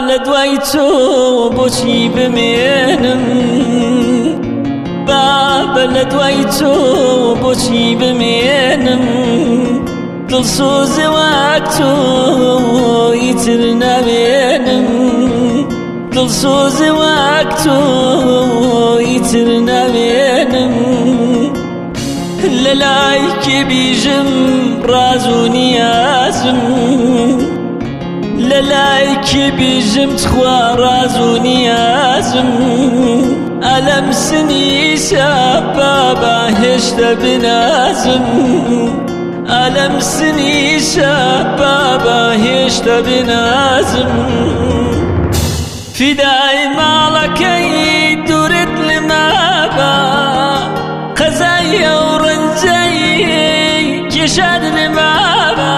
لدوای تۆ بۆچی بمێنم بابە لەدوای تۆ بۆچی بمێنم دڵسۆزە وەک تۆ ئیتر نامێنم دڵسۆزە وەک تۆ ئیتر نامێنم لەلای کێ بیژم ڕاز و نیازم لەلای کێ بیژم تخوا ڕاز و نیازم ئەلەم سنیشە بابا هێشتا بنازم ئەلەم سنیشە بابا هێشتا بنازم فیدای ماڵەکەی دوورت لمابە قەزای ئەو ڕەنجەی کێشاد لمابە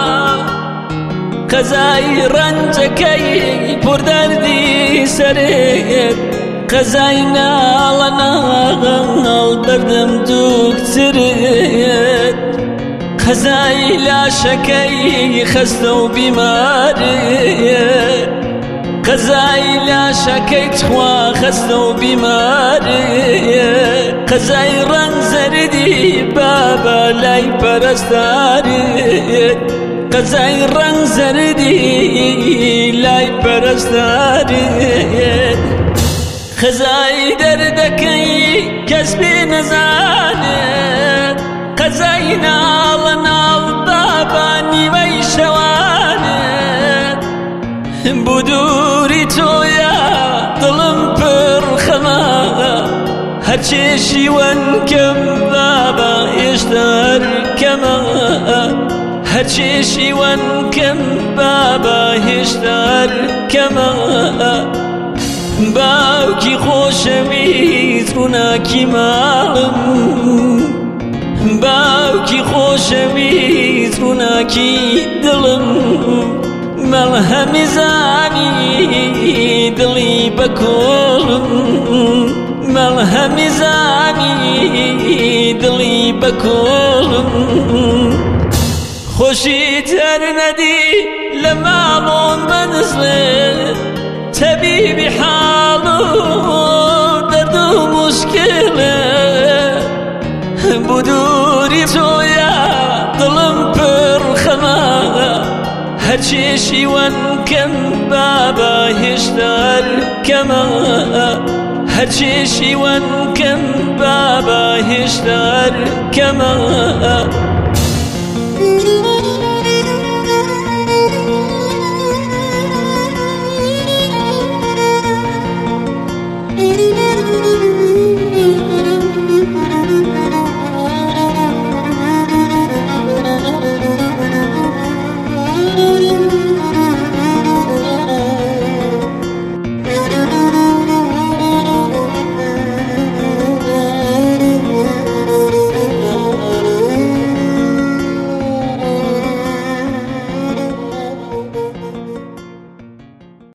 قەزای ڕەنجەکەی پڕ دەردی سەرێت قەزای ناڵە ناڵ بەردەم دووکترێت قەزای لاشەکەی خەستە و بیمارێت قەزای لاشەکەی تخوا خەستە و بیمارێت قەزای ڕەنگ زەردی بابا لای پەرستارێت قەزای ڕەنگ زەردی لای پەرستارێت قەزای دەردەکەی کەس پێ نەزانێت قەزای ناڵە ناڵ بابا نیوەی شەوانێت بۆ دووری تۆیە دڵم پڕ خەمە هەر چێشیوەن کەم بابا هێشتا هەر کەمە هەر چێشیوەن کەم بابا هێشتا هەر کەمە باوکی خۆشەویست ڕووناکی ماڵم باوکی خۆشەویست ڕووناکی دڵم مەڵهەمی زانی دڵی بە کۆڵم مەڵهەمی زانی دڵی بە کۆڵم خۆشیت هەر نەدی لە ماڵۆم بەنزڵێت تەبیبی حاڵ و دەرد و موشکلە بۆ دووری تۆیە دڵم پڕ خەمە هەر چێشیوەن کەم بابا هێشتا هەر کەمە هەر چێشیوەن کەم بابا هێشتا هەر کەمە